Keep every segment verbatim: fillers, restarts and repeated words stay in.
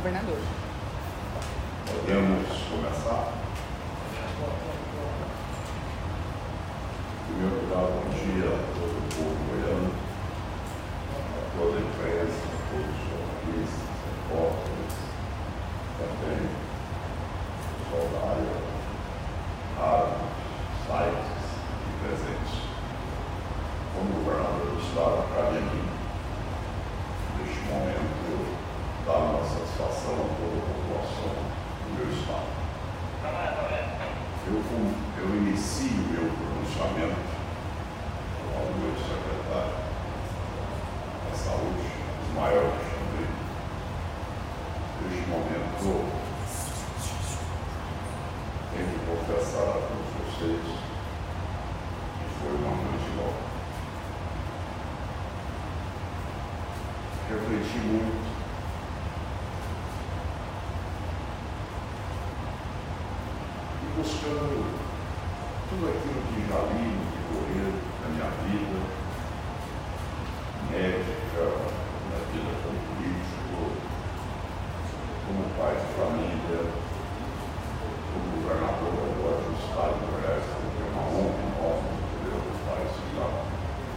governador. Podemos começar? Em primeiro lugar, bom dia a todo o povo goiano, a toda a imprensa, a todos os jornalistas, repórteres, também o pessoal da área, rádio, sites e presentes. Como governador do Estado, cabe a mim, neste momento, dar uma satisfação a toda a população do meu Estado. Eu, eu inicio o meu pronunciamento ao meu secretário da Saúde, Ismael Alexandre. Neste momento, tenho que confessar a todos vocês que foi uma noite longa. Refleti muito e buscando tudo aquilo que já li no decorrer da minha vida médica, na vida como político, como pai de família, como governador agora do Estado de Goiás, que é uma honra enorme poder ocupar esse lugar.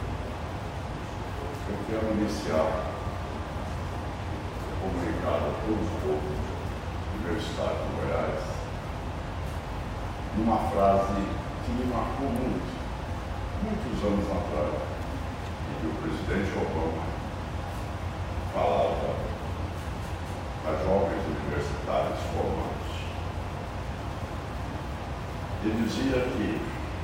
Eu quero iniciar comunicado a todos os povos do meu Estado de Goiás numa frase que me marcou muito, muitos anos atrás, em que o presidente Obama falava a jovens universitários formados. Ele dizia que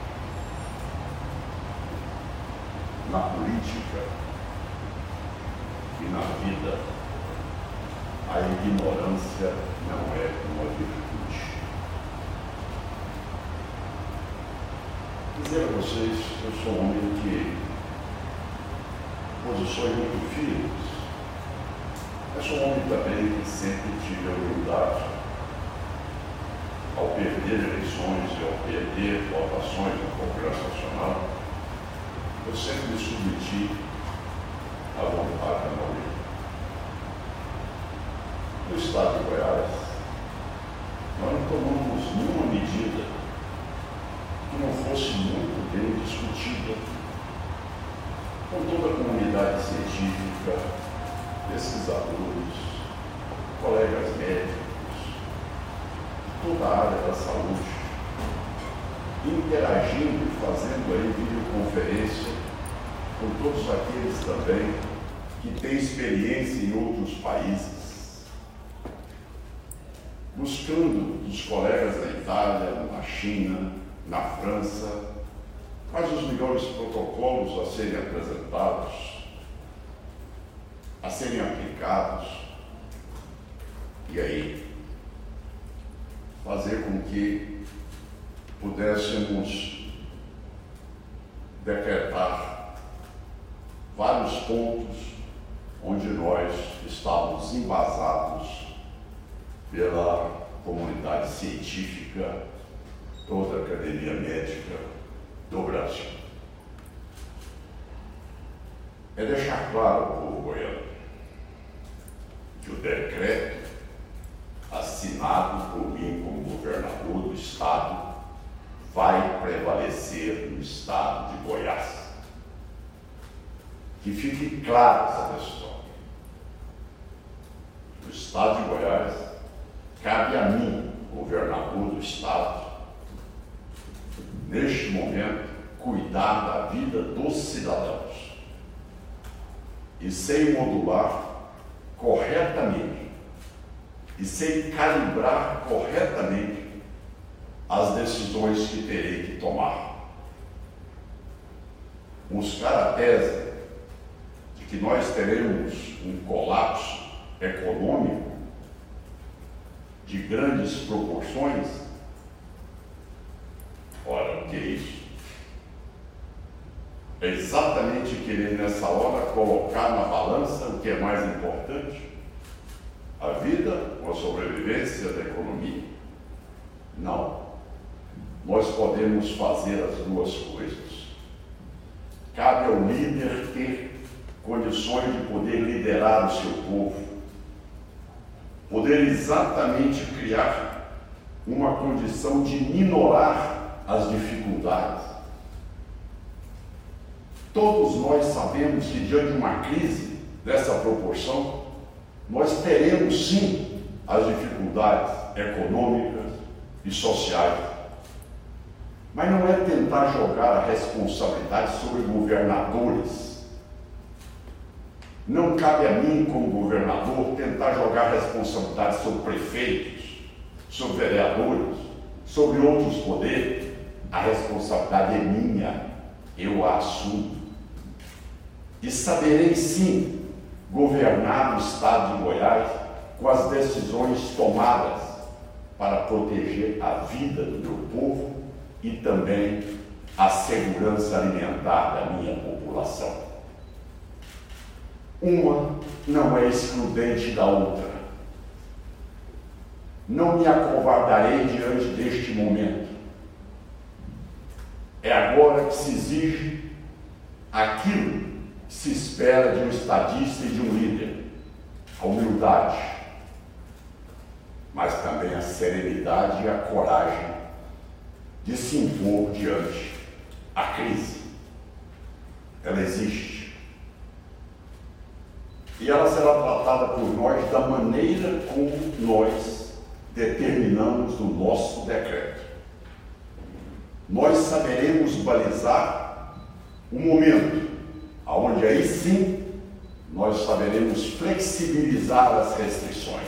na política e na vida a ignorância não é uma virtude. Dizer a vocês, eu sou um homem que posições muito firmes, mas sou um homem também que sempre tive a humildade, ao perder eleições e ao perder votações no Congresso Nacional, eu sempre me submeti à vontade da maioria. No Estado de Goiás, nós não tomamos nenhuma medida que não fosse muito bem discutida com toda a comunidade científica, pesquisadores, colegas médicos, toda a área da saúde, interagindo e fazendo aí videoconferência com todos aqueles também que têm experiência em outros países, buscando dos colegas da Itália, na China, na França, quais os melhores protocolos a serem apresentados, a serem aplicados, e aí fazer com que pudéssemos decretar vários pontos onde nós estávamos embasados pela comunidade científica, toda a academia médica do Brasil. É deixar claro ao povo goiano que o decreto assinado por mim como governador do Estado vai prevalecer no Estado de Goiás. Que fique clara essa questão. No Estado de Goiás, cabe a mim, governador do Estado, neste momento, cuidar da vida dos cidadãos e sem modular corretamente e sem calibrar corretamente as decisões que terei que tomar. Buscar a tese de que nós teremos um colapso econômico de grandes proporções. Ora, o que é isso? É exatamente querer nessa hora colocar na balança o que é mais importante, a vida ou a sobrevivência da economia. Não. Nós podemos fazer as duas coisas. Cabe ao líder ter condições de poder liderar o seu povo, poder exatamente criar uma condição de minorar as dificuldades. Todos nós sabemos que diante de uma crise dessa proporção, nós teremos sim as dificuldades econômicas e sociais. Mas não é tentar jogar a responsabilidade sobre governadores. Não cabe a mim, como governador, tentar jogar a responsabilidade sobre prefeitos, sobre vereadores, sobre outros poderes. A responsabilidade é minha, eu a assumo. E saberei sim governar o estado de Goiás com as decisões tomadas para proteger a vida do meu povo e também a segurança alimentar da minha população. Uma não é excludente da outra. Não me acovardarei diante deste momento. É agora que se exige aquilo que se espera de um estadista e de um líder: a humildade, mas também a serenidade e a coragem de se impor diante a crise. Ela existe. E ela será tratada por nós da maneira como nós determinamos no nosso decreto. Nós saberemos balizar o momento onde aí sim nós saberemos flexibilizar as restrições.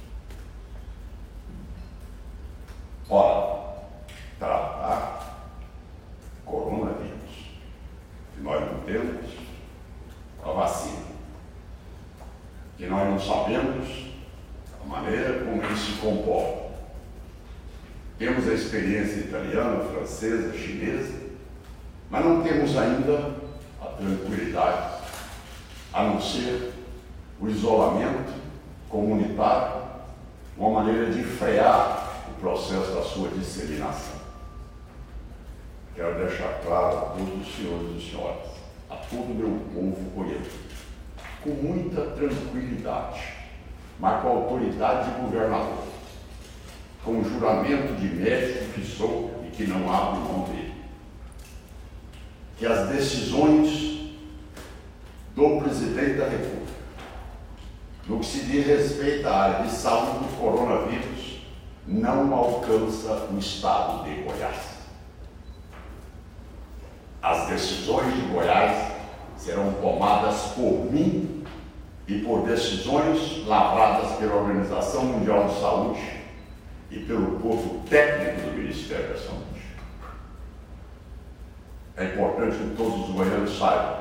Ora, tratar coronavírus, que nós não temos a vacina, que nós não sabemos a maneira como ele se comporta. Temos a experiência italiana, francesa, chinesa, mas não temos ainda a tranquilidade, a não ser o isolamento comunitário, uma maneira de frear o processo da sua disseminação. Quero deixar claro a todos os senhores e senhoras, a todo o meu povo goiano, com muita tranquilidade, mas com a autoridade de governador, com o juramento de médico que sou e que não abro mão dele, que as decisões do presidente da República, no que se diz respeito à área de saúde do coronavírus, não alcança o estado de Goiás. As decisões de Goiás serão tomadas por mim e por decisões lavradas pela Organização Mundial de Saúde e pelo corpo técnico do Ministério da Saúde. É importante que todos os goianos saibam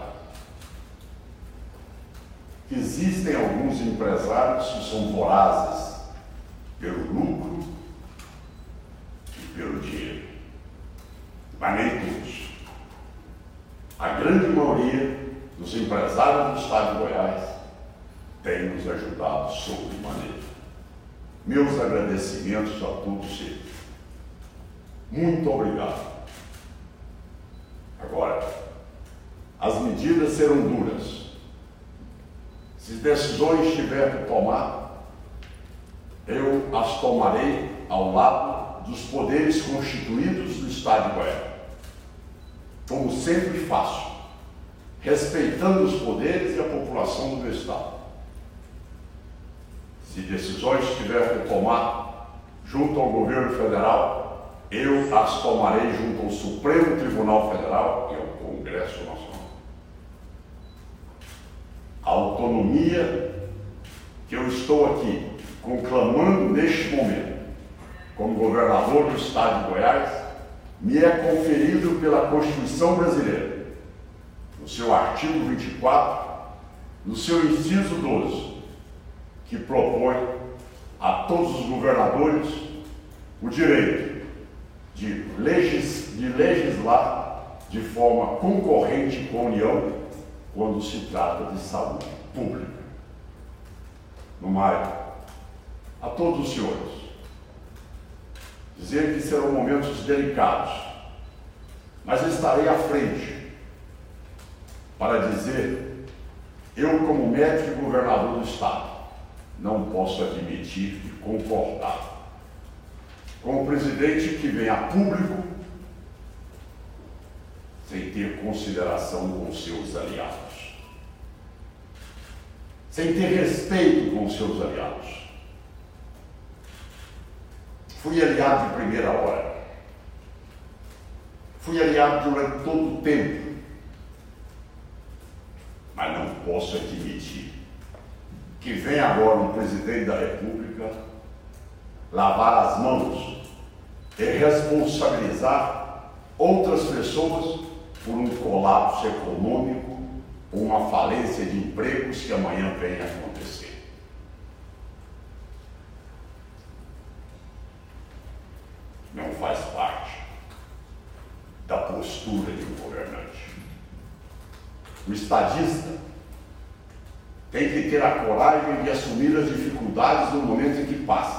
que existem alguns empresários que são vorazes pelo lucro e pelo dinheiro, mas nem todos. A grande maioria dos empresários do estado de Goiás tem nos ajudado sobremaneira. Meus agradecimentos a todos eles. Muito obrigado. Agora, as medidas serão duras. Se decisões tiver que tomar, eu as tomarei ao lado dos poderes constituídos do estado de Goiás, como sempre faço, respeitando os poderes e a população do meu estado. Se decisões tiver que tomar junto ao governo federal, eu as tomarei junto ao Supremo Tribunal Federal e ao Congresso Nacional. A autonomia que eu estou aqui conclamando neste momento, como governador do estado de Goiás, me é conferido pela Constituição brasileira, no seu artigo vinte e quatro, no seu inciso doze, que propõe a todos os governadores o direito de, legis, de legislar de forma concorrente com a União quando se trata de saúde pública. No mais, a todos os senhores, dizer que serão momentos delicados, mas estarei à frente para dizer, eu como médico e governador do estado, não posso admitir e concordar com o presidente que vem a público sem ter consideração com seus aliados, sem ter respeito com seus aliados. Fui aliado de primeira hora, fui aliado durante todo o tempo, mas não posso admitir que vem agora um presidente da República lavar as mãos e responsabilizar outras pessoas por um colapso econômico ou uma falência de empregos que amanhã venha a acontecer. Não faz parte da postura de um governante. O estadista tem que ter a coragem de assumir as dificuldades no momento em que passa.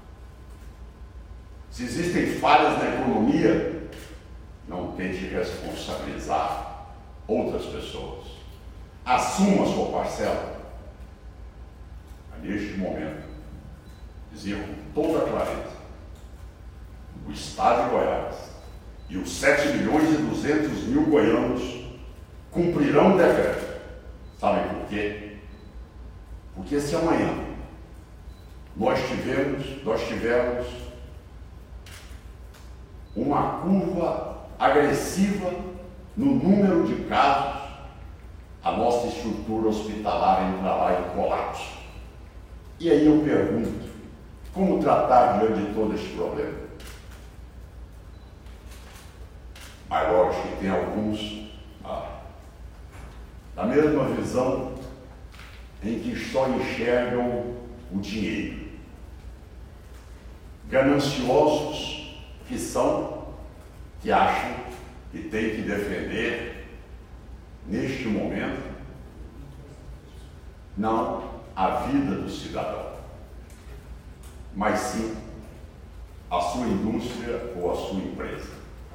Se existem falhas na economia, não tente responsabilizar outras pessoas. Assuma a sua parcela. Mas neste momento, dizer com toda a clareza, o Estado de Goiás e os sete milhões e duzentos mil goianos cumprirão o decreto. Sabem por quê? Porque se amanhã nós tivemos, nós tivemos uma curva agressiva no número de casos, a nossa estrutura hospitalar entrará em colapso. E aí eu pergunto, como tratar diante de todo este problema? Mas lógico que tem alguns ah, da mesma visão em que só enxergam o dinheiro. Gananciosos que são, que acham que tem que defender, neste momento, não a vida do cidadão, mas sim a sua indústria ou a sua empresa.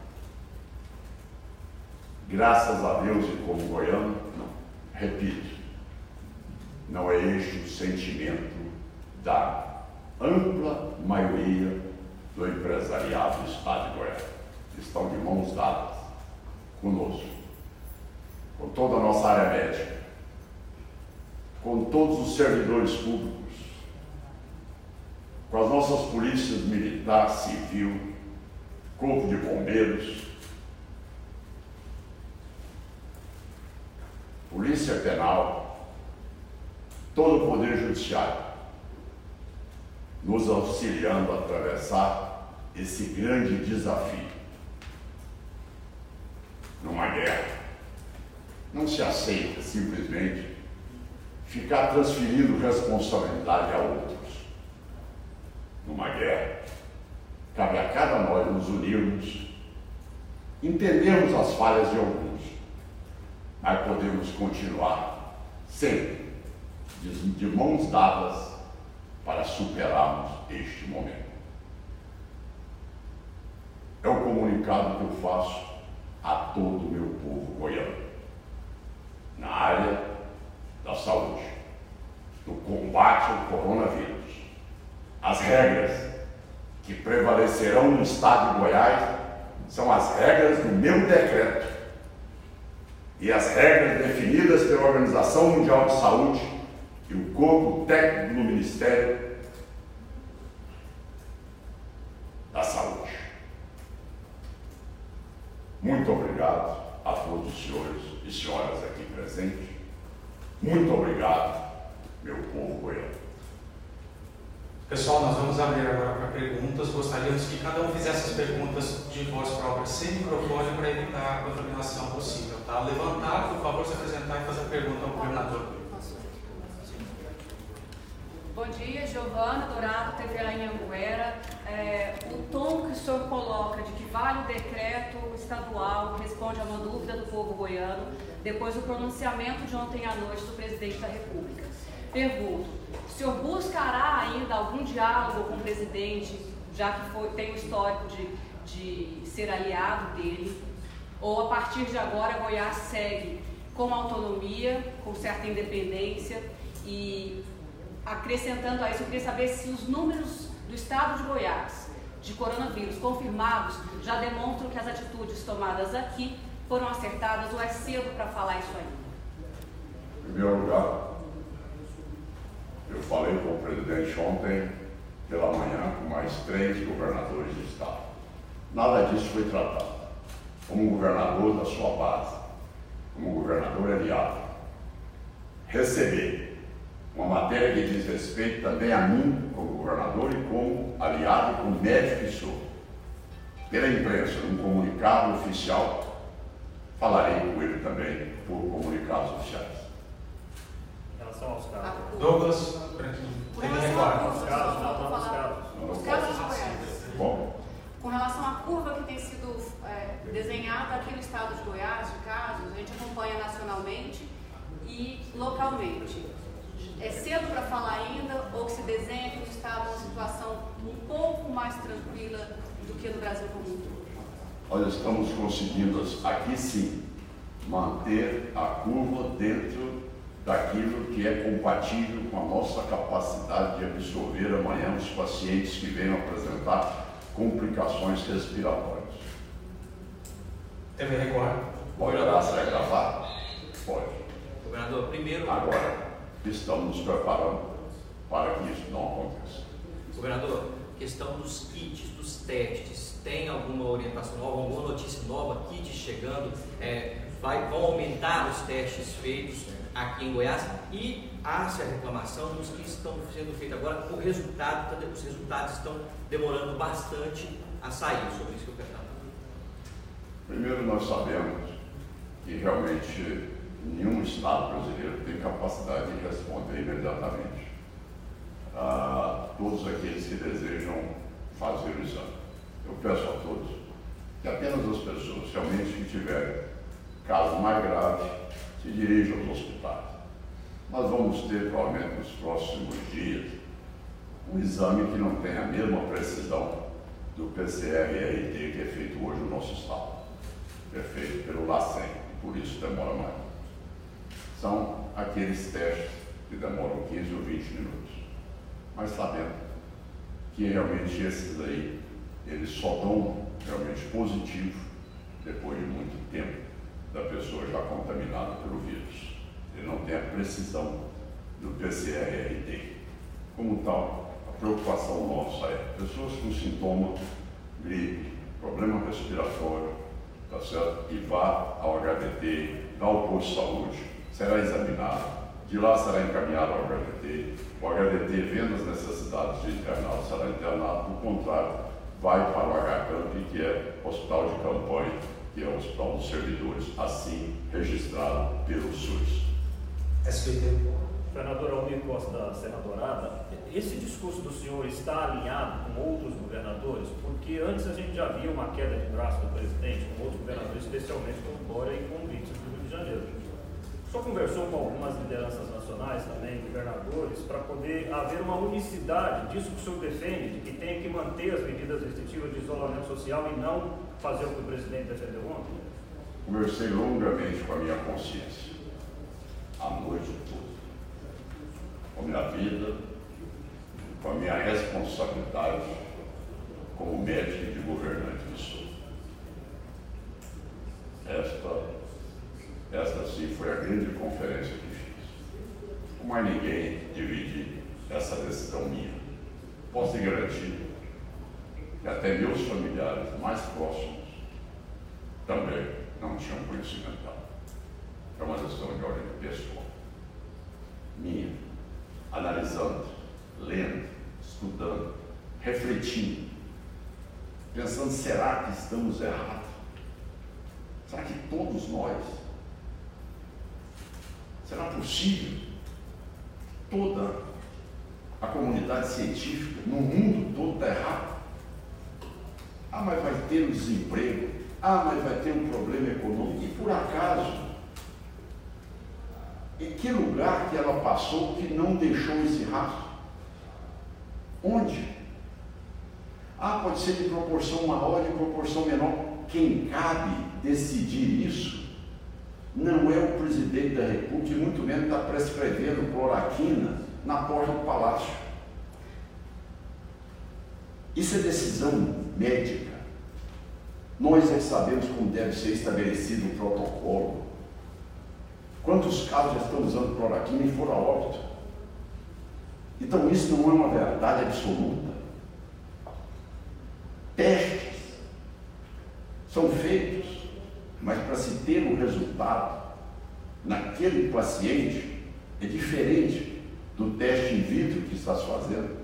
Graças a Deus e como goiano, não, repito, não é este o sentimento da ampla maioria do empresariado do Estado de Goiás. Estão de mãos dadas conosco, com toda a nossa área médica, com todos os servidores públicos, com as nossas polícias militar, civil, corpo de bombeiros, polícia penal, todo o poder judiciário, nos auxiliando a atravessar esse grande desafio. Numa guerra, não se aceita simplesmente ficar transferindo responsabilidade a outros. Numa guerra, cabe a cada nós nos unirmos, entendermos as falhas de alguns, mas podemos continuar sempre de, de mãos dadas para superarmos este momento. É o comunicado que eu faço a todo o meu povo goiano, na área da saúde, no combate ao coronavírus. As regras que prevalecerão no Estado de Goiás são as regras do meu decreto e as regras definidas pela Organização Mundial de Saúde e o corpo técnico do Ministério da Saúde. Muito obrigado a todos os senhores e senhoras aqui presentes. Muito obrigado, meu povo goiano. Pessoal, nós vamos abrir agora para perguntas. Gostaríamos que cada um fizesse as perguntas de voz própria, sem microfone, para evitar a contaminação possível. Tá? Levantar, por favor, se apresentar e fazer a pergunta ao governador. Bom dia, Giovana Dourado, T V Anhanguera. É, o tom que o senhor coloca de que vale o decreto estadual responde a uma dúvida do povo goiano depois do pronunciamento de ontem à noite do presidente da República. Pergunto, o senhor buscará ainda algum diálogo com o presidente, já que foi, tem o histórico de, de ser aliado dele, ou a partir de agora Goiás segue com autonomia, com certa independência e acrescentando a isso, eu queria saber se os números do estado de Goiás de coronavírus confirmados já demonstram que as atitudes tomadas aqui foram acertadas ou é cedo para falar isso ainda? Em primeiro lugar, eu falei com o presidente ontem pela manhã com mais três governadores do estado. Nada disso foi tratado. Como governador da sua base, como governador aliado, receber uma matéria que diz respeito também a mim, como governador e como aliado e como médico que sou, pela imprensa, num comunicado oficial, falarei com ele também por comunicados oficiais. Em relação aos casos. Douglas, Com ele relação à recorda. curva, casos, só não, vou não, os falar. casos. Os casos de Goiás. Bom, Com relação à curva que tem sido é, desenhada aqui no estado de Goiás, de casos, a gente acompanha nacionalmente e localmente. É cedo para falar ainda ou que se desenha que o estado é uma situação um pouco mais tranquila do que no Brasil como um todo? nós estamos conseguindo, aqui sim, manter a curva dentro daquilo que é compatível com a nossa capacidade de absorver amanhã os pacientes que venham apresentar complicações respiratórias. T V Record. Pode olhar se vai gravar? Pode. Governador, primeiro, Agora, estamos nos preparando para que isso não aconteça. governador, questão dos kits, dos testes, tem alguma orientação nova, alguma notícia nova, kits chegando, é, vai, vão aumentar os testes feitos aqui em Goiás e há-se a reclamação dos que estão sendo feitos agora, o resultado, os resultados estão demorando bastante a sair, sobre isso que eu quero falar. Primeiro, nós sabemos que realmente nenhum Estado brasileiro tem capacidade de responder imediatamente a todos aqueles que desejam fazer o exame. Eu peço a todos que apenas as pessoas realmente que tiverem caso mais grave se dirijam aos hospitais. Nós vamos ter, provavelmente, nos próximos dias, um exame que não tem a mesma precisão do P C R R T que é feito hoje no nosso Estado. É feito pelo LACEN, por isso demora mais. São aqueles testes que demoram quinze ou vinte minutos. Mas sabendo que realmente esses aí, eles só dão realmente positivo depois de muito tempo da pessoa já contaminada pelo vírus. Ele não tem a precisão do P C R R T. Como tal, a preocupação nossa é pessoas com sintoma, gripe, problema respiratório, tá certo? E vá ao H D T, vá ao posto de saúde, será examinado, de lá será encaminhado ao H D T, o H D T, vendo as necessidades de internado, será internado, do contrário, vai para o H C A M P, que é Hospital de Campanha, que é o Hospital dos Servidores, assim registrado pelo SUS. S B T. Senador Almir Costa Senadorada, esse discurso do senhor está alinhado com outros governadores? Porque antes a gente já via uma queda de braço do presidente com outros governadores, especialmente com o Bora e com o Vítor do Rio de Janeiro. O senhor conversou com algumas lideranças nacionais também, governadores, para poder haver uma unicidade disso que o senhor defende, de que tem que manter as medidas restritivas de isolamento social e não fazer o que o presidente defendeu ontem? Conversei longamente com a minha consciência, a noite toda, com a minha vida, com a minha responsabilidade como médico e de governante que sou. Esta, esta sim foi a grande conferência que fiz. Com mais ninguém dividi essa decisão minha. Posso te garantir que até meus familiares mais próximos também não tinham conhecimento dela. É uma decisão de ordem pessoal, minha, analisando, lendo, estudando, refletindo, pensando, será que estamos errados? Será que todos nós? Será possível toda a comunidade científica no mundo todo está errado? Ah, mas vai ter um desemprego. Ah, mas vai ter um problema econômico. E por acaso, em que lugar que ela passou que não deixou esse rastro? Onde? Ah, pode ser de proporção maior, de proporção menor. Quem cabe decidir isso não é o presidente da República, e muito menos está prescrevendo cloroquina na porta do palácio. Isso é decisão médica. Nós é que sabemos como deve ser estabelecido o protocolo. Quantos casos já estão usando cloroquina e foram a óbito? Então isso não é uma verdade absoluta. Testes são feitos, mas para se ter um resultado naquele paciente é diferente do teste in vitro que está se fazendo.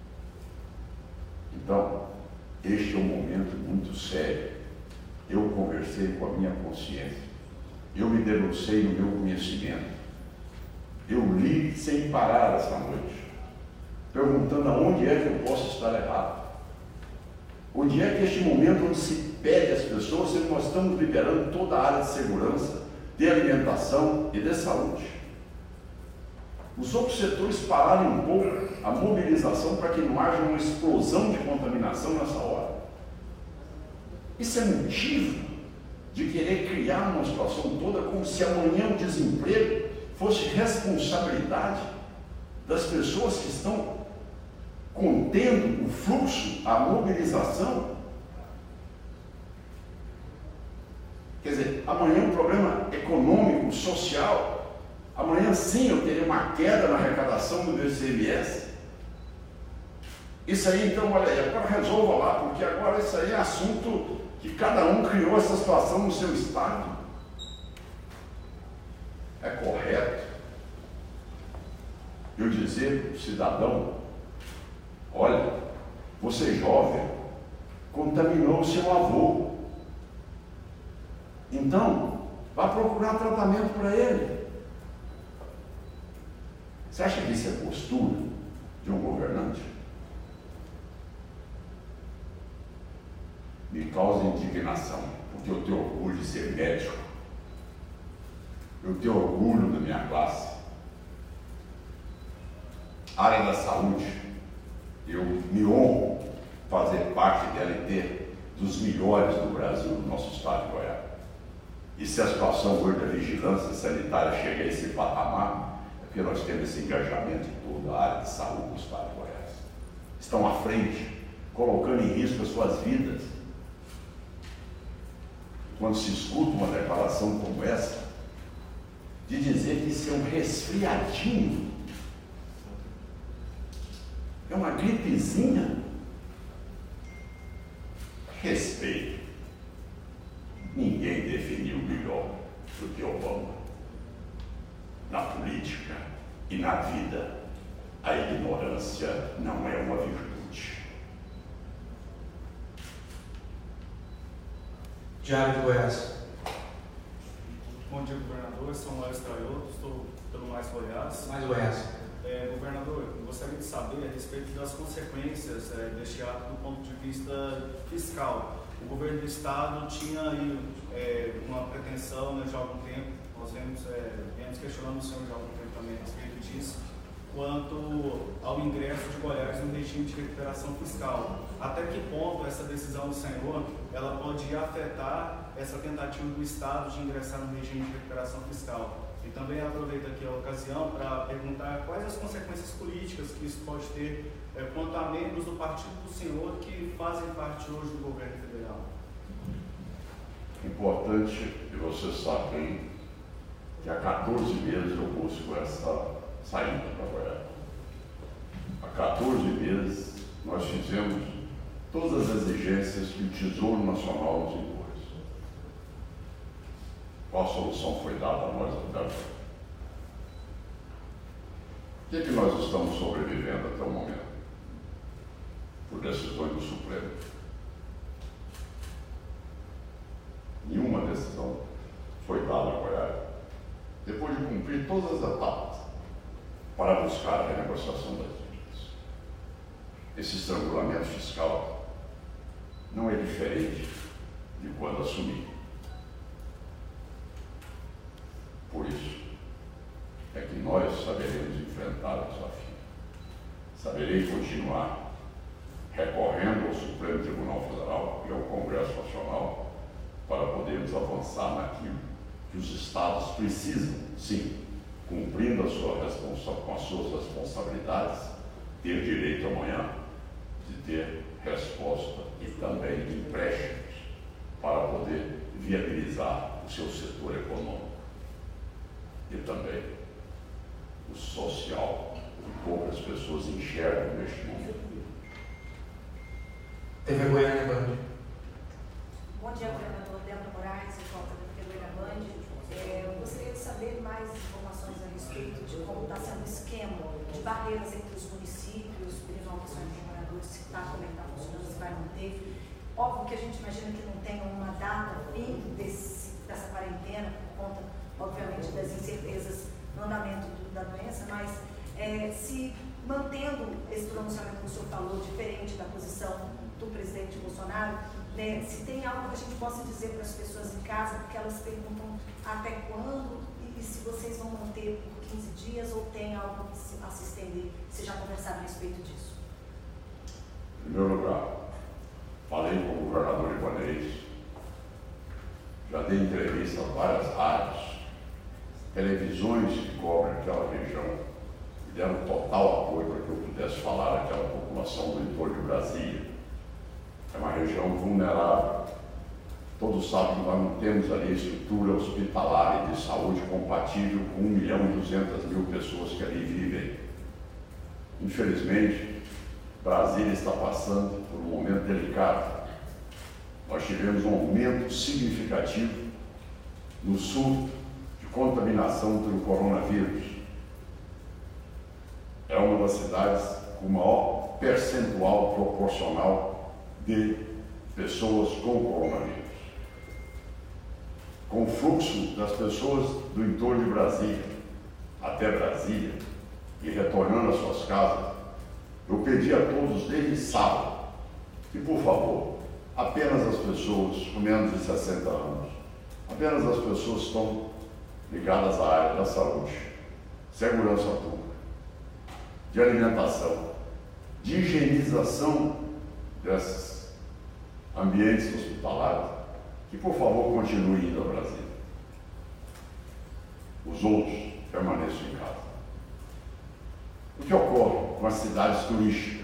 Então, este é um momento muito sério. Eu conversei com a minha consciência. Eu me debrucei no meu conhecimento. Eu li sem parar essa noite, perguntando aonde é que eu posso estar errado. Onde é que este momento onde se pede às pessoas, se nós estamos liberando toda a área de segurança, de alimentação e de saúde. Os outros setores pararem um pouco a mobilização para que não haja uma explosão de contaminação nessa hora. Isso é motivo de querer criar uma situação toda como se amanhã o desemprego fosse responsabilidade das pessoas que estão contendo o fluxo, a mobilização. Quer dizer, amanhã um problema econômico, social, amanhã sim eu terei uma queda na arrecadação do meu I C M S. Isso aí, então, olha aí, agora resolva lá, porque agora isso aí é assunto que cada um criou essa situação no seu estado. É correto eu dizer para o cidadão: olha, você jovem contaminou o seu avô, então vá procurar tratamento para ele. Você acha que isso é postura de um governante? Me causa indignação, porque eu tenho orgulho de ser médico, eu tenho orgulho da minha classe. A área da saúde, eu me honro fazer parte dela e ter dos melhores do Brasil, do nosso estado de Goiás. E se a situação hoje da vigilância sanitária chega a esse patamar, é porque nós temos esse engajamento em toda a área de saúde do estado de Goiás. Estão à frente, colocando em risco as suas vidas. Quando se escuta uma declaração como essa, de dizer que isso é um resfriadinho, é uma gripezinha, respeito. Ninguém definiu melhor do que Obama. Na política e na vida, a ignorância não é uma virtude. Diário de Goiás. Bom dia, governador. Samuel Estraiolo, estou pelo Mais Goiás. Mais Goiás. É, governador, eu gostaria de saber a respeito das consequências é, deste ato do ponto de vista fiscal. O governo do estado tinha aí é, uma pretensão, né, já há algum tempo, nós vemos, é, viemos questionando o senhor já há algum tempo também a respeito disso, quanto ao ingresso de Goiás no regime de recuperação fiscal. Até que ponto essa decisão do senhor ela pode afetar essa tentativa do estado de ingressar no regime de recuperação fiscal? E também aproveito aqui a ocasião para perguntar quais as consequências políticas que isso pode ter é, quanto a membros do partido do senhor que fazem parte hoje do governo federal. Importante que vocês sabem que há quatorze meses eu busco essa saída para Goiás. Há quatorze meses nós fizemos todas as exigências que o Tesouro Nacional nos impôs. Qual a solução foi dada a nós até agora? O que é que nós estamos sobrevivendo até o momento? Por decisões do Supremo. Nenhuma decisão foi dada a Goiás, depois de cumprir todas as etapas para buscar a renegociação das dívidas. Esse estrangulamento fiscal não é diferente de quando assumi. Por isso é que nós saberemos enfrentar o desafio. Saberei continuar recorrendo ao Supremo Tribunal Federal e ao Congresso Nacional para podermos avançar naquilo que os estados precisam, sim, cumprindo as a sua responsa com as suas responsabilidades, ter direito amanhã de ter resposta e também empréstimos para poder viabilizar o seu setor econômico e também o social, que poucas pessoas enxergam neste momento. T V Goiânia Band. Bom dia, governador Débora Moraes, repórter da T V Goiânia Band. É, eu gostaria de saber mais informações a respeito de como está sendo o esquema de barreiras entre os municípios, privações de moradores, se está, como é que está funcionando, se vai manter. Óbvio que a gente imagina que não tenha uma data fim desse, dessa quarentena, por conta, obviamente, das incertezas no andamento do, da doença, mas é, se mantendo esse pronunciamento que o senhor falou, diferente da posição do presidente Bolsonaro, né, se tem algo que a gente possa dizer para as pessoas em casa, porque elas perguntam até quando e, e se vocês vão manter por quinze dias ou tem algo a se estender, se já conversaram a respeito disso. Em primeiro lugar, falei com o governador Ibanez, já dei entrevista a várias rádios, televisões que cobrem aquela região, e deram total apoio para que eu pudesse falar àquela população do entorno de Brasília. É uma região vulnerável. Todos sabem que nós não temos ali estrutura hospitalar e de saúde compatível com um milhão e duzentas mil pessoas que ali vivem. Infelizmente, Brasília está passando por um momento delicado. Nós tivemos um aumento significativo no sul de contaminação pelo coronavírus. É uma das cidades com maior percentual proporcional de pessoas com coronavírus. Com o fluxo das pessoas do entorno de Brasília até Brasília e retornando às suas casas, eu pedi a todos desde sábado que, por favor, apenas as pessoas com menos de sessenta anos, apenas as pessoas que estão ligadas à área da saúde, segurança pública, de alimentação, de higienização desses ambientes hospitalares, que por favor continuem indo a Brasília. Os outros permaneçam em casa. O que ocorre com as cidades turísticas?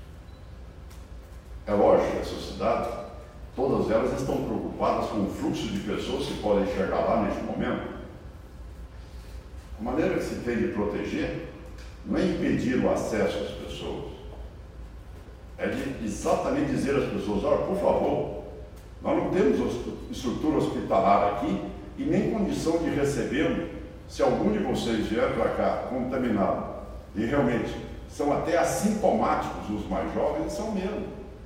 É lógico que essas cidades, todas elas estão preocupadas com o fluxo de pessoas que podem chegar lá neste momento. A maneira que se tem de proteger não é impedir o acesso às pessoas, é de exatamente dizer às pessoas: olha, por favor, nós não temos estrutura hospitalar aqui e nem condição de recebê-lo se algum de vocês vier para cá contaminado. E realmente são até assintomáticos os mais jovens, são mesmo.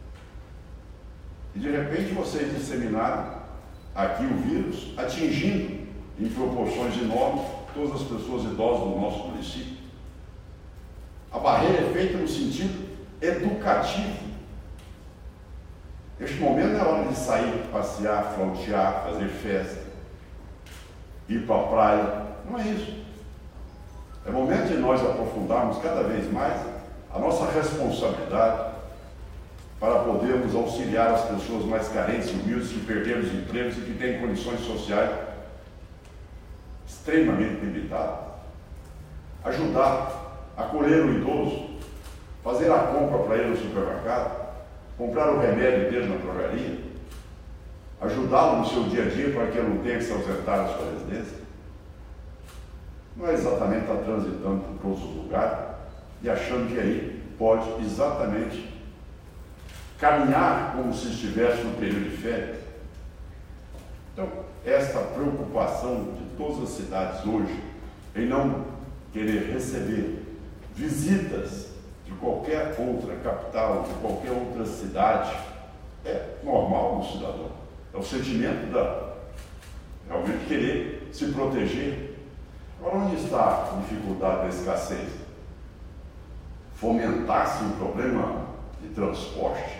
E de repente vocês disseminaram aqui o vírus, atingindo em proporções enormes todas as pessoas idosas do nosso município. A barreira é feita no sentido educativo. Neste momento não é hora de sair, passear, flautear, fazer festa, ir para a praia. Não é isso. É momento de nós aprofundarmos cada vez mais a nossa responsabilidade para podermos auxiliar as pessoas mais carentes e humildes que perderam os empregos e que têm condições sociais extremamente limitadas. Ajudar, acolher o idoso, fazer a compra para ele no supermercado, comprar o remédio dele na drogaria, ajudá-lo no seu dia a dia para que ele não tenha que se ausentar da sua residência. Não é exatamente estar transitando por todos os lugares e achando que aí pode exatamente caminhar como se estivesse no período de férias. Então, esta preocupação de todas as cidades hoje em não querer receber visitas de qualquer outra capital, de qualquer outra cidade, é normal no cidadão. É o sentimento da realmente querer se proteger. Agora, onde está a dificuldade da escassez? Fomentar-se um problema de transporte,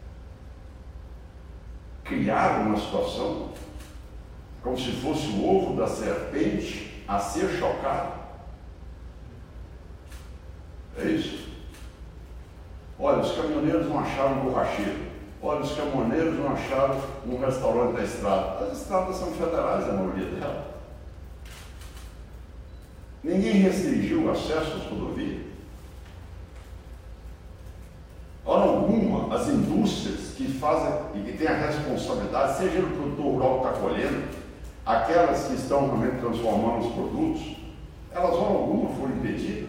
criar uma situação como se fosse o ovo da serpente a ser chocado. É isso. Olha, os caminhoneiros não acharam um borracheiro. Olha, os caminhoneiros não acharam um restaurante da estrada. As estradas são federais, a maioria delas. Ninguém restringiu o acesso às rodovias. Hora alguma, as indústrias que fazem e que têm a responsabilidade, seja o produtor rural que está colhendo, aquelas que estão realmente transformando os produtos, elas hora alguma foram impedidas.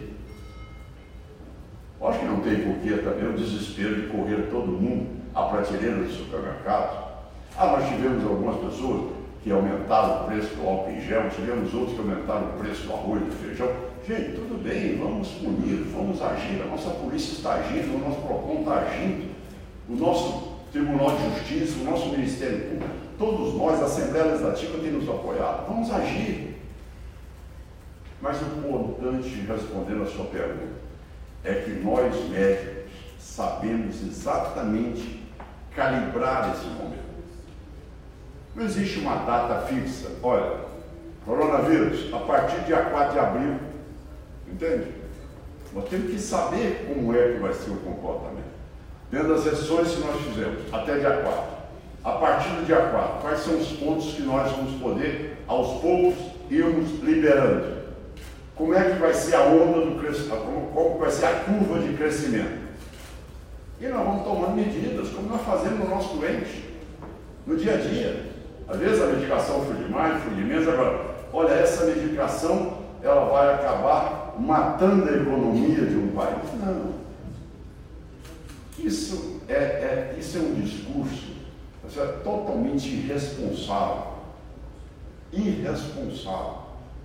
Acho que não tem porquê também o desespero de correr todo mundo à prateleira do supermercado. Ah, nós tivemos algumas pessoas que aumentaram o preço do álcool em gel, tivemos outros que aumentaram o preço do arroz e do feijão. Gente, tudo bem, vamos punir, vamos agir, a nossa polícia está agindo, o nosso PROCON está agindo, o nosso Tribunal de Justiça, o nosso Ministério Público, todos nós, a Assembleia Legislativa tem nos apoiado, vamos agir. Mas o importante, respondendo a sua pergunta, é que nós médicos sabemos exatamente calibrar esse momento. Não existe uma data fixa. Olha, coronavírus, a partir do dia quatro de abril, entende? Nós temos que saber como é que vai ser o comportamento. Dentro das sessões que nós fizemos, até dia quatro. A partir do dia quatro, quais são os pontos que nós vamos poder, aos poucos, irmos liberando? Como é que vai ser a onda do crescimento? Como, como vai ser a curva de crescimento? E nós vamos tomando medidas, como nós fazemos no nosso doente, no dia a dia. Às vezes a medicação foi demais, foi de menos, agora, olha, essa medicação, ela vai acabar matando a economia de um país. Não. Isso é, é, isso é um discurso isso é totalmente irresponsável. Irresponsável.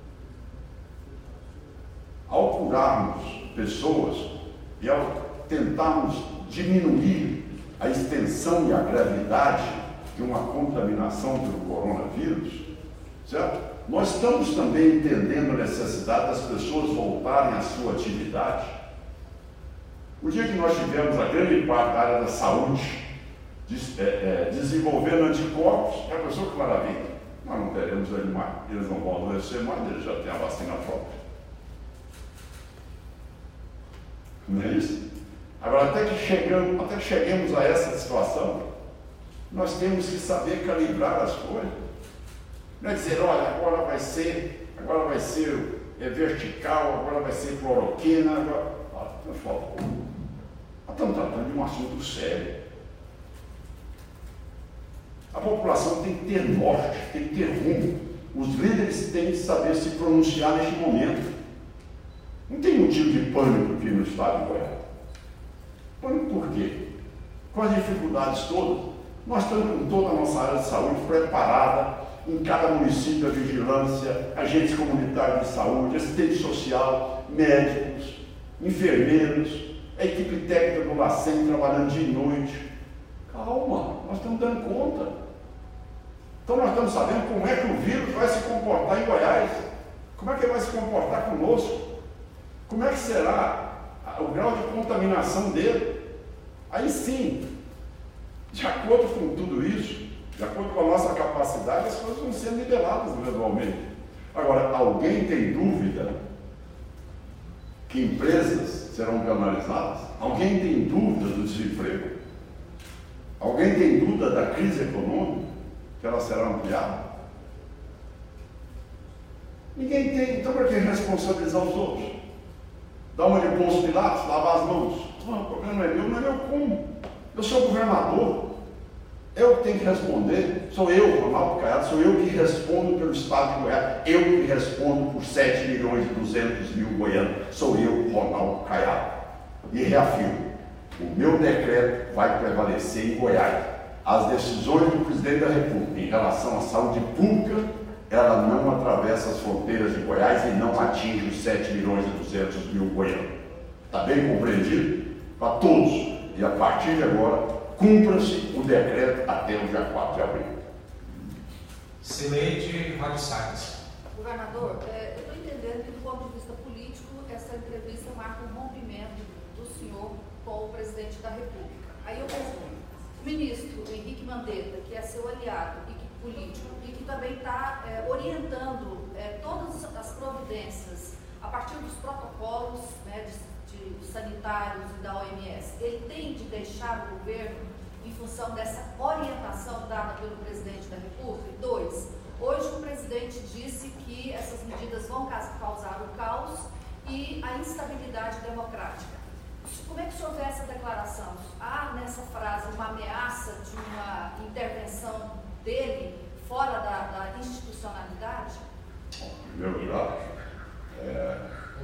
Ao curarmos pessoas e ao tentarmos diminuir a extensão e a gravidade de uma contaminação pelo coronavírus, certo? Nós estamos também entendendo a necessidade das pessoas voltarem à sua atividade. O dia que nós tivemos a grande parte da área da saúde des, é, é, desenvolvendo anticorpos, é a pessoa que maravilha. Nós não teremos ele mais, eles não vão adoecer mais, eles já têm a vacina própria. Não é isso? Agora, até que, chegamos, até que cheguemos a essa situação, nós temos que saber calibrar as coisas. Não é dizer, olha, agora vai ser, agora vai ser é, vertical, agora vai ser cloroquina, agora... Ah, por favor. Nós estamos tratando de um assunto sério. A população tem que ter norte, tem que ter rumo. Os líderes têm que saber se pronunciar neste momento. Não tem motivo de pânico aqui no estado de Goiás. Pânico por quê? Com as dificuldades todas, nós estamos com toda a nossa área de saúde preparada, em cada município a vigilância, agentes comunitários de saúde, assistente social, médicos, enfermeiros, a equipe técnica do LACEN trabalhando dia e noite. Calma, nós estamos dando conta. Então nós estamos sabendo como é que o vírus vai se comportar em Goiás, como é que ele vai se comportar conosco, como é que será o grau de contaminação dele. Aí sim, de acordo com tudo isso, de acordo com a nossa capacidade, as coisas vão ser niveladas gradualmente. Agora, alguém tem dúvida que empresas serão penalizadas? Alguém tem dúvida do desemprego? Alguém tem dúvida da crise econômica, que ela será ampliada? Ninguém tem. Então, para que responsabilizar os outros? Dar uma de Pôncio Pilatos, lavar as mãos? Não, o problema não é meu, não é meu como? Eu sou governador. Eu que tenho que responder. Sou eu, Ronaldo Caiado, sou eu que respondo pelo estado de Goiás. Eu que respondo por sete milhões e duzentos mil goianos. Sou eu, Ronaldo Caiado. E reafirmo, o meu decreto vai prevalecer em Goiás. As decisões do presidente da República em relação à saúde pública, ela não atravessa as fronteiras de Goiás e não atinge os sete milhões e duzentos mil goianos. Está bem compreendido? Para todos. E a partir de agora, cumpra-se o decreto até o dia quatro de abril. Cileide Rádio Salles. Governador, é, eu estou entendendo que do ponto de vista político, essa entrevista marca um rompimento do senhor com o presidente da República. Aí eu pergunto, o ministro Henrique Mandetta, que é seu aliado e que, político, e que também está é, orientando é, todas as providências a partir dos protocolos, né, de, de sanitários e da O M S, ele tem de deixar o governo em função dessa orientação dada pelo presidente da República? Dois, hoje o presidente disse que essas medidas vão causar o caos instabilidade democrática. Como é que o senhor vê essa declaração? Há nessa frase uma ameaça de uma intervenção dele fora da, da institucionalidade? Bom, em primeiro lugar, é,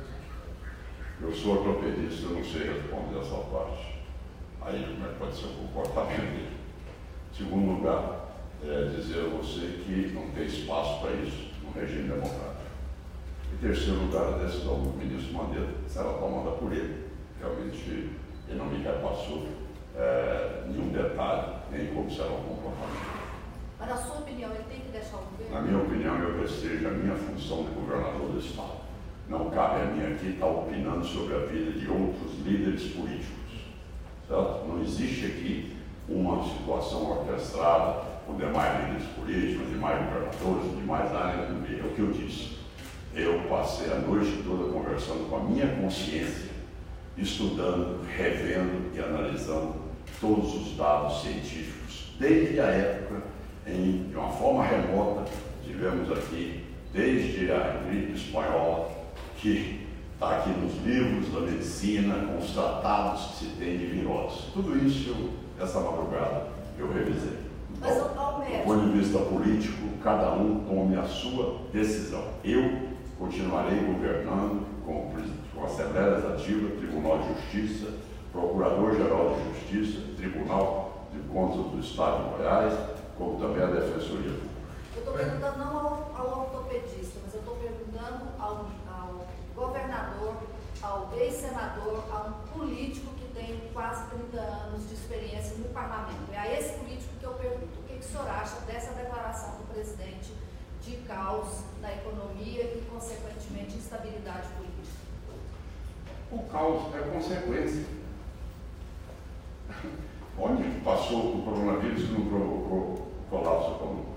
eu sou ortopedista, eu não sei responder essa parte. Aí como é que pode ser o comportamento dele? Em segundo lugar, é dizer a você que não tem espaço para isso no regime democrático. Em terceiro lugar, a decisão do ministro Mandetta será tomada por ele. Realmente, ele não me repassou é, nenhum detalhe, nem como será o comportamento. Mas, na sua opinião, ele tem que deixar o governo? Na minha opinião, eu restringo a minha função de governador do Estado. Não cabe a mim aqui estar opinando sobre a vida de outros líderes políticos. Certo? Não existe aqui uma situação orquestrada com demais líderes políticos, demais governadores, demais áreas do meio. É o que eu disse. Eu passei a noite toda conversando com a minha consciência, estudando, revendo e analisando todos os dados científicos, desde a época em, de uma forma remota, tivemos aqui, desde a gripe espanhola, que está aqui nos livros da medicina, com os tratados que se tem de virose. Tudo isso, eu, essa madrugada, eu revisei. Mas, Então, ao do ponto de vista político, cada um tome a sua decisão. Eu continuarei governando com, com a Assembleia Legislativa, Tribunal de Justiça, Procurador-Geral de Justiça, Tribunal de Contas do Estado de Goiás, como também a Defensoria Pública. Eu estou perguntando não ao, ao ortopedista, mas eu estou perguntando ao, ao governador, ao ex-senador, a um político que tem quase trinta anos de experiência no parlamento. É a esse político que eu pergunto, o que, que o senhor acha dessa declaração do presidente de caos na economia e, consequentemente, instabilidade política? O caos é consequência. Onde passou o coronavírus que não provocou o colapso econômico?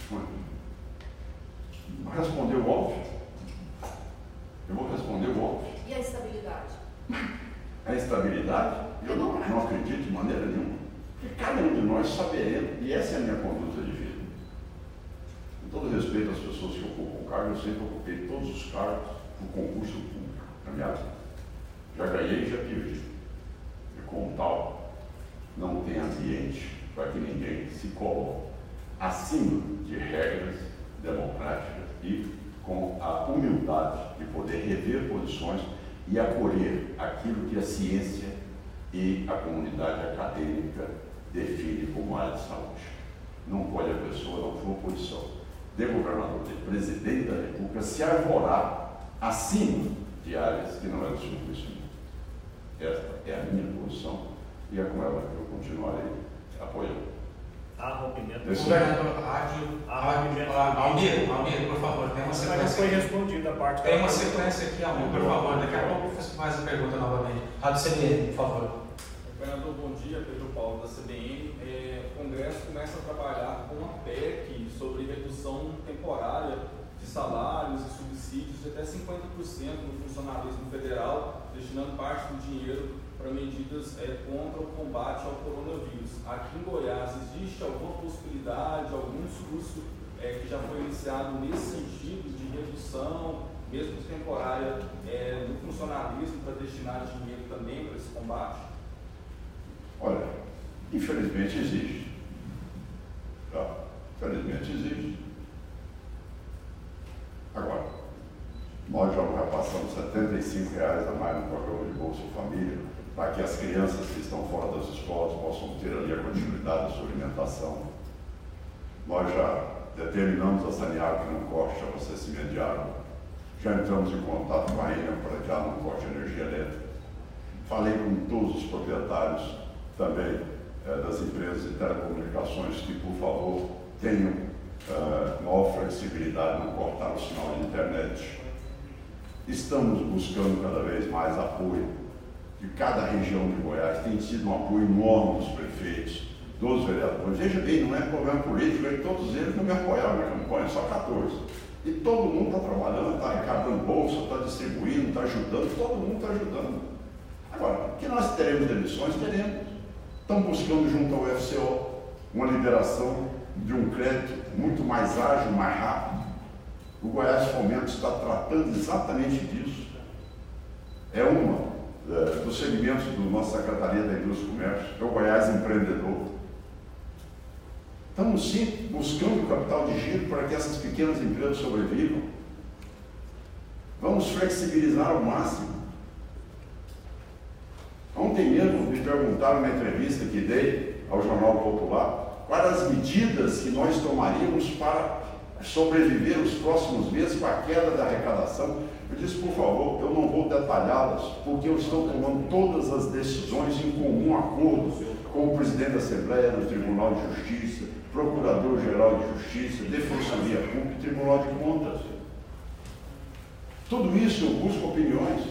Não respondeu o óbvio. Eu vou responder o óbvio. E a instabilidade? A instabilidade, eu não, não acredito de maneira nenhuma. Porque cada um de nós saberemos, e essa é a minha conduta de vida. Com todo respeito às pessoas que ocupam o cargo, eu sempre ocupei todos os cargos por concurso público na minha vida. Já ganhei e já perdi. E como tal, não tem ambiente para que ninguém se coloque acima de regras democráticas e com a humildade de poder rever posições e acolher aquilo que a ciência e a comunidade acadêmica definem como área de saúde. Não pode a pessoa, na sua posição de governador, de presidente da República, se arvorar acima de áreas que não é do seu conhecimento. Esta é a minha posição e é com ela que eu continuarei apoiando. Há rompimento. Governador Rádio, Almir, Almir, por favor, tem uma sequência. Mas não foi respondida a parte. Tem uma sequência aqui, Almir, por favor. Daqui a pouco você faz a pergunta novamente. Rádio C B N, por favor. Governador, bom dia. Pedro Paulo, da C B N. É, o Congresso começa a trabalhar com uma P E C sobre redução temporária de salários e subsídios de até cinquenta por cento no funcionalismo federal, destinando parte do dinheiro para medidas é, contra o combate ao coronavírus. Aqui em Goiás, existe alguma possibilidade, algum discurso é, que já foi iniciado nesse sentido de redução, mesmo temporária, é, do funcionalismo para destinar dinheiro também para esse combate? Olha, infelizmente existe. Tá? Infelizmente existe. Agora, nós já repassamos setenta e cinco reais a mais no programa de Bolsa Família, para que as crianças que estão fora das escolas possam ter ali a continuidade da sua alimentação. Nós já determinamos a Saneago que não corte o abastecimento de água. Já entramos em contato com a Enel para que ela não corte a energia elétrica. Falei com todos os proprietários também eh, das empresas de telecomunicações que, por favor, tenham eh, maior flexibilidade, não cortar o sinal de internet. Estamos buscando cada vez mais apoio de cada região de Goiás. Tem sido um apoio enorme dos prefeitos, dos vereadores. Veja bem, não é problema político, é que todos eles não me apoiaram na campanha, só quatorze. E todo mundo está trabalhando, está arrecadando bolsa, está distribuindo, está ajudando, todo mundo está ajudando. Agora, que nós teremos eleições, teremos. Estamos buscando junto ao F C O uma liberação de um crédito muito mais ágil, mais rápido. O Goiás Fomento está tratando exatamente disso. É procedimentos da nossa Secretaria da Indústria e Comércio, é o Goiás Empreendedor. Estamos sim buscando capital de giro para que essas pequenas empresas sobrevivam. Vamos flexibilizar ao máximo. Ontem mesmo me perguntaram numa entrevista que dei ao Jornal Popular quais as medidas que nós tomaríamos para sobreviver os próximos meses com a queda da arrecadação. Eu disse, por favor, eu não vou detalhá-las, porque eu estou tomando todas as decisões em comum acordo com o presidente da Assembleia, do Tribunal de Justiça, Procurador-Geral de Justiça, Defensoria Pública e Tribunal de Contas. Tudo isso eu busco opiniões.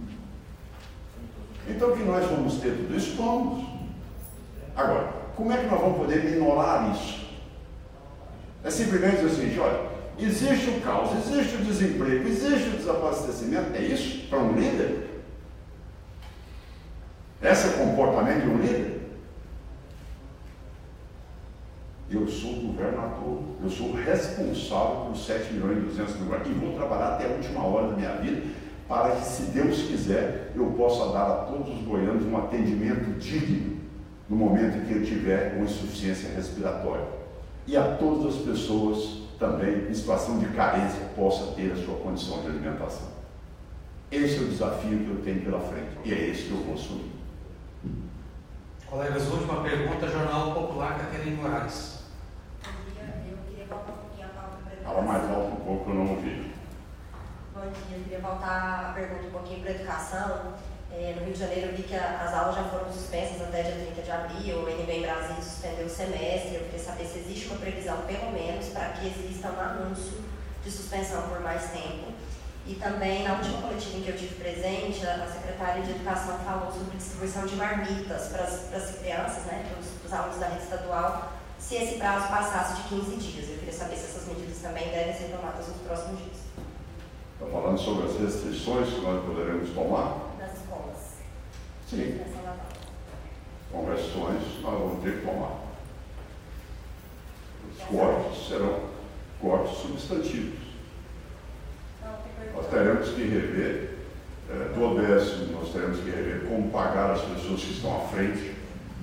Então, que nós vamos ter tudo isso? Vamos. Agora, como é que nós vamos poder minorar isso? É simplesmente dizer assim, olha, existe o caos, existe o desemprego, existe o desabastecimento. É isso para um líder? Esse é o comportamento de um líder? Eu sou governador, eu sou responsável por sete milhões e duzentos mil e vou trabalhar até a última hora da minha vida para que, se Deus quiser, eu possa dar a todos os goianos um atendimento digno no momento em que eu tiver uma insuficiência respiratória. E a todas as pessoas também em situação de carência possa ter a sua condição de alimentação. Esse é o desafio que eu tenho pela frente e é esse que eu vou assumir. Colegas, última pergunta, Jornal Popular, Catarina Moraes. Eu queria voltar um pouquinho a pauta para educação. Fala mais alto um pouco, eu não ouvi. Bom dia, eu queria voltar a pergunta um pouquinho para a educação. É, no Rio de Janeiro eu vi que a, as aulas já foram suspensas até dia trinta de abril, o N B em Brasília suspendeu o semestre. Eu queria saber se existe uma previsão, pelo menos, para que exista um anúncio de suspensão por mais tempo. E também, na última coletiva em que eu tive presente, a secretária de Educação falou sobre distribuição de marmitas para as, para as crianças, né, para os, para os alunos da rede estadual, se esse prazo passasse de quinze dias. Eu queria saber se essas medidas também devem ser tomadas nos próximos dias. Está falando sobre as restrições que nós poderemos tomar? Das escolas. Sim. Com restrições, nós vamos ter que tomar. Os cortes serão cortes substantivos. Nós teremos que rever, é, do O B S, nós teremos que rever como pagar as pessoas que estão à frente,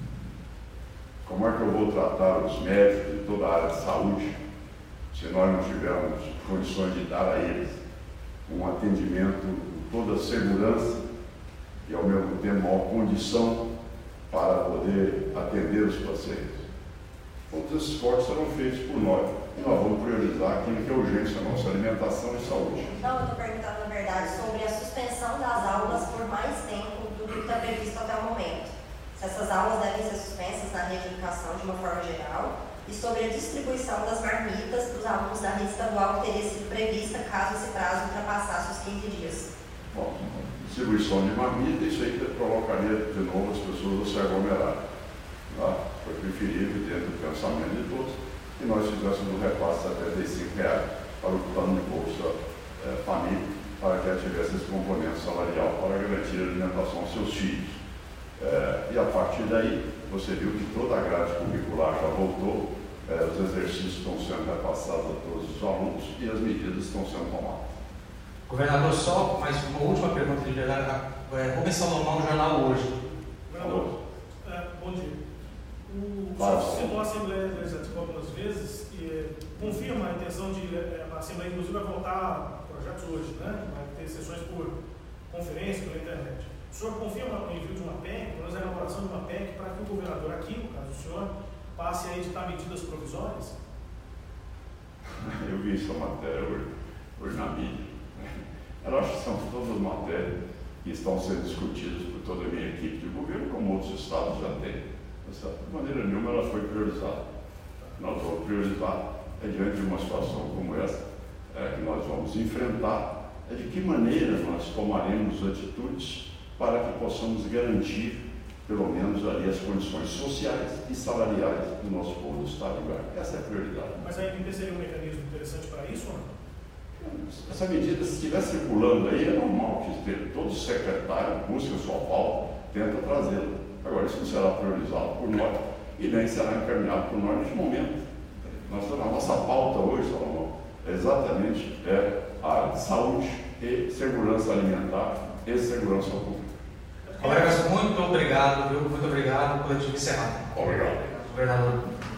como é que eu vou tratar os médicos de toda a área de saúde, se nós não tivermos condições de dar a eles um atendimento com toda a segurança e, ao mesmo tempo, maior condição para poder atender os pacientes. Todos esses cortes serão feitos por nós. E nós vamos priorizar aquilo que é urgência, a nossa alimentação e saúde. Não, eu estou perguntando, na verdade, sobre a suspensão das aulas por mais tempo do que está previsto até o momento. Se essas aulas devem ser suspensas na rede de educação de uma forma geral e sobre a distribuição das marmitas para os alunos da rede estadual que teria sido prevista caso esse prazo ultrapassasse os quinze dias. Bom, distribuição de marmita, isso aí provocaria de novo as pessoas a se aglomerarem. Tá? Foi preferível, dentro do pensamento de todos, que nós fizéssemos um repasse de setenta e cinco reais para o plano de Bolsa eh, Família, para que ela tivesse esse componente salarial para garantir a alimentação aos seus filhos. Eh, e a partir daí, você viu que toda a grade curricular já voltou, eh, os exercícios estão sendo repassados a todos os alunos e as medidas estão sendo tomadas. Governador, só mais uma última pergunta de verdade. É, Rubens Salomão, Jornal Hoje. Governador, é, bom dia. O Claro, senhor citou a Assembleia Legislativa algumas vezes e confirma a intenção de a Assembleia, inclusive, vai votar projetos hoje, né? Vai ter sessões por conferência, pela internet. O senhor confirma o envio de uma P E C, pelo menos a elaboração de uma P E C, para que o governador aqui, no caso do senhor, passe a editar medidas provisórias? Eu vi essa matéria hoje, hoje na mídia. Eu acho que são todas as matérias que estão sendo discutidas por toda a minha equipe de governo, como outros estados já têm. De maneira nenhuma ela foi priorizada. Nós vamos priorizar, é diante de uma situação como essa, é, que nós vamos enfrentar, é de que maneira nós tomaremos atitudes para que possamos garantir, pelo menos ali, as condições sociais e salariais do nosso povo do Estado de Goiás. Essa é a prioridade. Mas a M P seria um mecanismo interessante para isso ou não? Essa medida, se estiver circulando aí, é normal que todos os secretários busquem a sua pauta, tentam trazê-la. Agora, isso não será priorizado por nós e nem será encaminhado por nós neste momento. Nossa, a nossa pauta hoje, Salomão, é exatamente é a saúde e segurança alimentar e segurança pública. Colegas, muito obrigado, viu? Muito obrigado, coletivo encerrado. Obrigado. Governador.